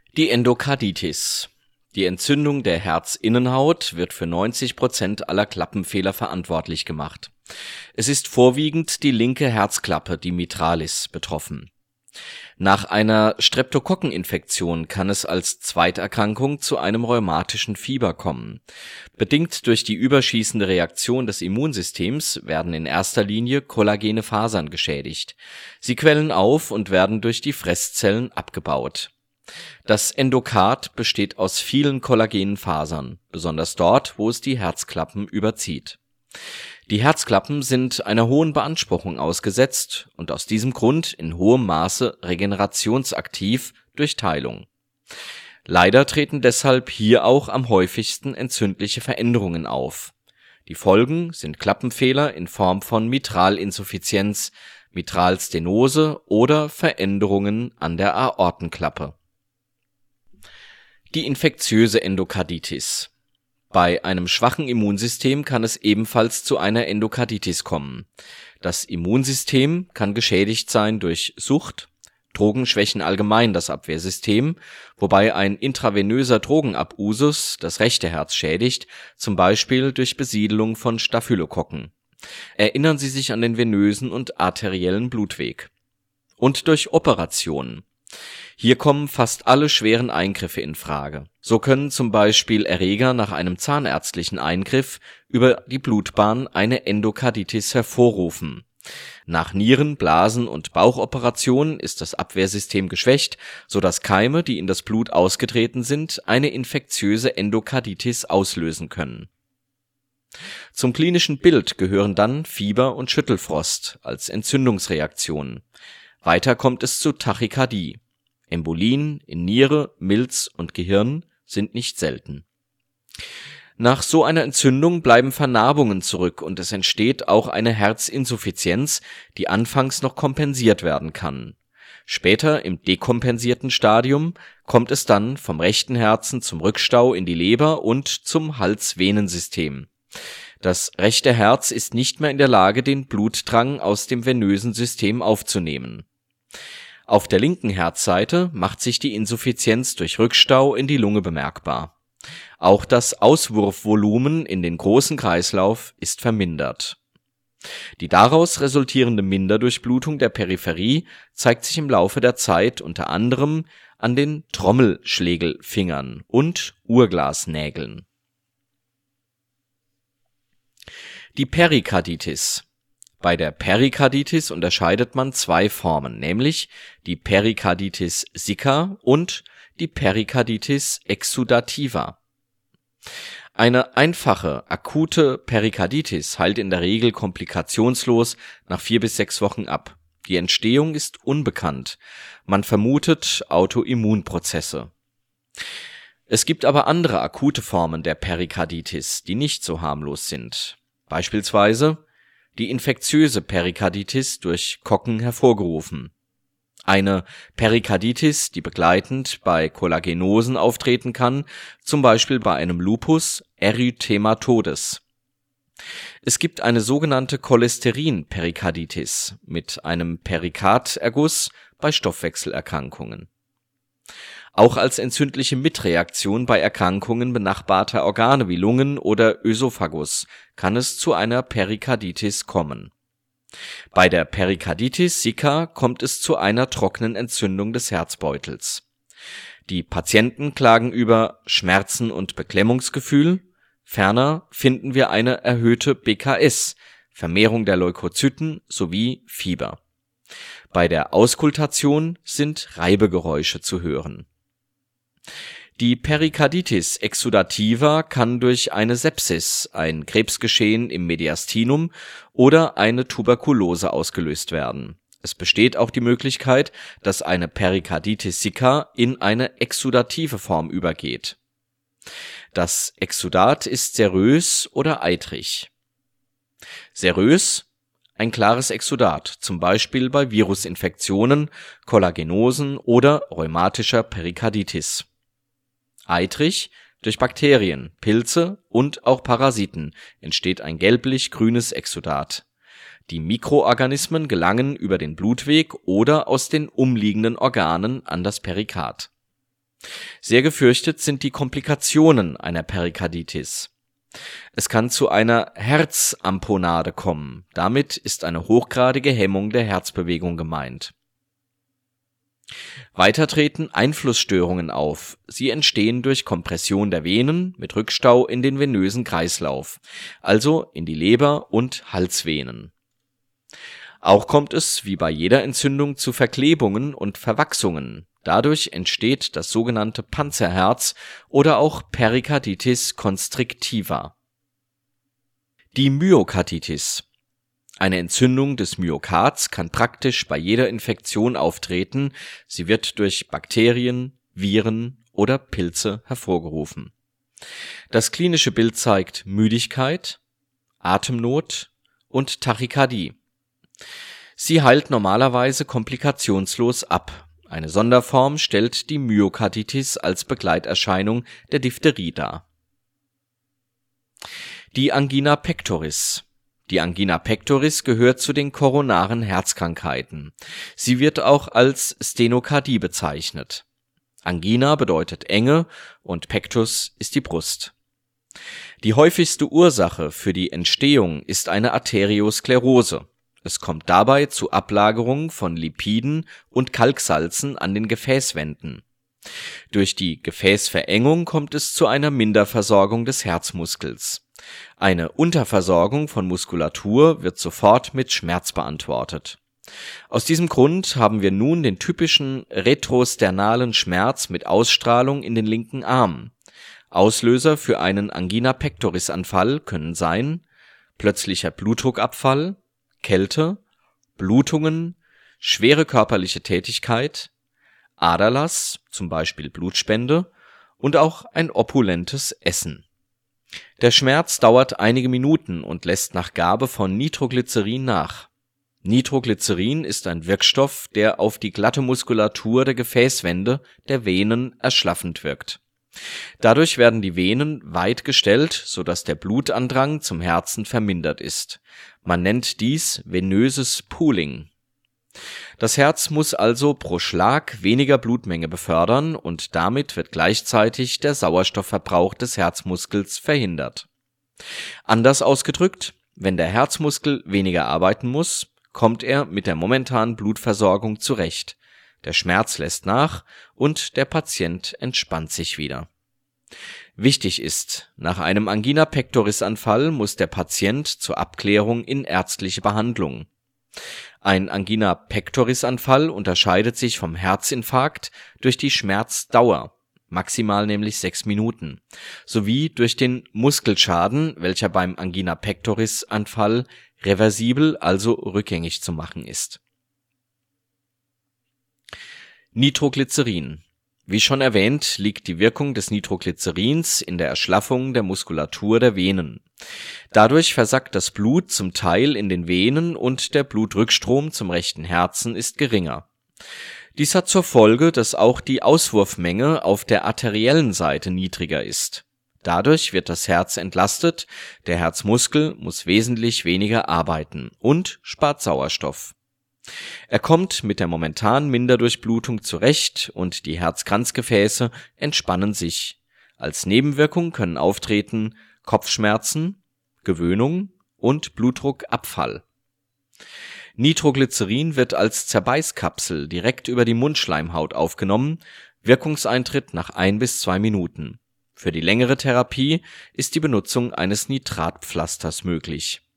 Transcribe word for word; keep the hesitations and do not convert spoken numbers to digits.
Die Endokarditis. Die Entzündung der Herzinnenhaut wird für neunzig Prozent aller Klappenfehler verantwortlich gemacht. Es ist vorwiegend die linke Herzklappe, die Mitralis, betroffen. Nach einer Streptokokkeninfektion kann es als Zweiterkrankung zu einem rheumatischen Fieber kommen. Bedingt durch die überschießende Reaktion des Immunsystems werden in erster Linie kollagene Fasern geschädigt. Sie quellen auf und werden durch die Fresszellen abgebaut. Das Endokard besteht aus vielen kollagenen Fasern, besonders dort, wo es die Herzklappen überzieht. Die Herzklappen sind einer hohen Beanspruchung ausgesetzt und aus diesem Grund in hohem Maße regenerationsaktiv durch Teilung. Leider treten deshalb hier auch am häufigsten entzündliche Veränderungen auf. Die Folgen sind Klappenfehler in Form von Mitralinsuffizienz, Mitralstenose oder Veränderungen an der Aortenklappe. Die infektiöse Endokarditis. Bei einem schwachen Immunsystem kann es ebenfalls zu einer Endokarditis kommen. Das Immunsystem kann geschädigt sein durch Sucht, Drogen schwächen allgemein das Abwehrsystem, wobei ein intravenöser Drogenabusus das rechte Herz schädigt, zum Beispiel durch Besiedelung von Staphylokokken. Erinnern Sie sich an den venösen und arteriellen Blutweg. Und durch Operationen. Hier kommen fast alle schweren Eingriffe in Frage. So können zum Beispiel Erreger nach einem zahnärztlichen Eingriff über die Blutbahn eine Endokarditis hervorrufen. Nach Nieren-, Blasen- und Bauchoperationen ist das Abwehrsystem geschwächt, sodass Keime, die in das Blut ausgetreten sind, eine infektiöse Endokarditis auslösen können. Zum klinischen Bild gehören dann Fieber und Schüttelfrost als Entzündungsreaktionen. Weiter kommt es zu Tachykardie. Embolien in Niere, Milz und Gehirn sind nicht selten. Nach so einer Entzündung bleiben Vernarbungen zurück und es entsteht auch eine Herzinsuffizienz, die anfangs noch kompensiert werden kann. Später im dekompensierten Stadium kommt es dann vom rechten Herzen zum Rückstau in die Leber und zum Halsvenensystem. Das rechte Herz ist nicht mehr in der Lage, den Blutdrang aus dem venösen System aufzunehmen. Auf der linken Herzseite macht sich die Insuffizienz durch Rückstau in die Lunge bemerkbar. Auch das Auswurfvolumen in den großen Kreislauf ist vermindert. Die daraus resultierende Minderdurchblutung der Peripherie zeigt sich im Laufe der Zeit unter anderem an den Trommelschlägelfingern und Uhrglasnägeln. Die Perikarditis. Bei der Perikarditis unterscheidet man zwei Formen, nämlich die Perikarditis sicca und die Perikarditis exudativa. Eine einfache, akute Perikarditis heilt in der Regel komplikationslos nach vier bis sechs Wochen ab. Die Entstehung ist unbekannt. Man vermutet Autoimmunprozesse. Es gibt aber andere akute Formen der Perikarditis, die nicht so harmlos sind. Beispielsweise die infektiöse Perikarditis durch Kokken hervorgerufen. Eine Perikarditis, die begleitend bei Kollagenosen auftreten kann, zum Beispiel bei einem Lupus erythematodes. Es gibt eine sogenannte Cholesterin-Perikarditis mit einem Perikarderguss bei Stoffwechselerkrankungen. Auch als entzündliche Mitreaktion bei Erkrankungen benachbarter Organe wie Lungen oder Ösophagus kann es zu einer Perikarditis kommen. Bei der Perikarditis sicca kommt es zu einer trockenen Entzündung des Herzbeutels. Die Patienten klagen über Schmerzen und Beklemmungsgefühl. Ferner finden wir eine erhöhte B K S, Vermehrung der Leukozyten sowie Fieber. Bei der Auskultation sind Reibegeräusche zu hören. Die Perikarditis exudativa kann durch eine Sepsis, ein Krebsgeschehen im Mediastinum oder eine Tuberkulose ausgelöst werden. Es besteht auch die Möglichkeit, dass eine Perikarditis sicca in eine exudative Form übergeht. Das Exudat ist serös oder eitrig. Serös: ein klares Exudat, zum Beispiel bei Virusinfektionen, Kollagenosen oder rheumatischer Perikarditis. Eitrig: durch Bakterien, Pilze und auch Parasiten entsteht ein gelblich-grünes Exudat. Die Mikroorganismen gelangen über den Blutweg oder aus den umliegenden Organen an das Perikard. Sehr gefürchtet sind die Komplikationen einer Perikarditis. Es kann zu einer Herzamponade kommen. Damit ist eine hochgradige Hemmung der Herzbewegung gemeint. Weiter treten Einflussstörungen auf. Sie entstehen durch Kompression der Venen mit Rückstau in den venösen Kreislauf, also in die Leber und Halsvenen. Auch kommt es, wie bei jeder Entzündung, zu Verklebungen und Verwachsungen. Dadurch entsteht das sogenannte Panzerherz oder auch Perikarditis constrictiva. Die Myokarditis. Eine Entzündung des Myokards kann praktisch bei jeder Infektion auftreten. Sie wird durch Bakterien, Viren oder Pilze hervorgerufen. Das klinische Bild zeigt Müdigkeit, Atemnot und Tachykardie. Sie heilt normalerweise komplikationslos ab. Eine Sonderform stellt die Myokarditis als Begleiterscheinung der Diphtherie dar. Die Angina pectoris. Die Angina pectoris gehört zu den koronaren Herzkrankheiten. Sie wird auch als Stenokardie bezeichnet. Angina bedeutet Enge und Pectus ist die Brust. Die häufigste Ursache für die Entstehung ist eine Arteriosklerose. Es kommt dabei zu Ablagerungen von Lipiden und Kalksalzen an den Gefäßwänden. Durch die Gefäßverengung kommt es zu einer Minderversorgung des Herzmuskels. Eine Unterversorgung von Muskulatur wird sofort mit Schmerz beantwortet. Aus diesem Grund haben wir nun den typischen retrosternalen Schmerz mit Ausstrahlung in den linken Arm. Auslöser für einen Angina pectoris Anfall können sein: plötzlicher Blutdruckabfall, Kälte, Blutungen, schwere körperliche Tätigkeit, Aderlass, zum Beispiel Blutspende, und auch ein opulentes Essen. Der Schmerz dauert einige Minuten und lässt nach Gabe von Nitroglycerin nach. Nitroglycerin ist ein Wirkstoff, der auf die glatte Muskulatur der Gefäßwände der Venen erschlaffend wirkt. Dadurch werden die Venen weit gestellt, sodass der Blutandrang zum Herzen vermindert ist. Man nennt dies venöses Pooling. Das Herz muss also pro Schlag weniger Blutmenge befördern und damit wird gleichzeitig der Sauerstoffverbrauch des Herzmuskels verhindert. Anders ausgedrückt, wenn der Herzmuskel weniger arbeiten muss, kommt er mit der momentanen Blutversorgung zurecht. Der Schmerz lässt nach und der Patient entspannt sich wieder. Wichtig ist, nach einem Angina pectoris Anfall muss der Patient zur Abklärung in ärztliche Behandlung. Ein Angina pectoris Anfall unterscheidet sich vom Herzinfarkt durch die Schmerzdauer, maximal nämlich sechs Minuten, sowie durch den Muskelschaden, welcher beim Angina pectoris Anfall reversibel, also rückgängig zu machen ist. Nitroglycerin. Wie schon erwähnt, liegt die Wirkung des Nitroglycerins in der Erschlaffung der Muskulatur der Venen. Dadurch versackt das Blut zum Teil in den Venen und der Blutrückstrom zum rechten Herzen ist geringer. Dies hat zur Folge, dass auch die Auswurfmenge auf der arteriellen Seite niedriger ist. Dadurch wird das Herz entlastet, der Herzmuskel muss wesentlich weniger arbeiten und spart Sauerstoff. Er kommt mit der momentanen Minderdurchblutung zurecht und die Herzkranzgefäße entspannen sich. Als Nebenwirkung können auftreten Kopfschmerzen, Gewöhnung und Blutdruckabfall. Nitroglycerin wird als Zerbeißkapsel direkt über die Mundschleimhaut aufgenommen, Wirkungseintritt nach ein bis zwei Minuten. Für die längere Therapie ist die Benutzung eines Nitratpflasters möglich.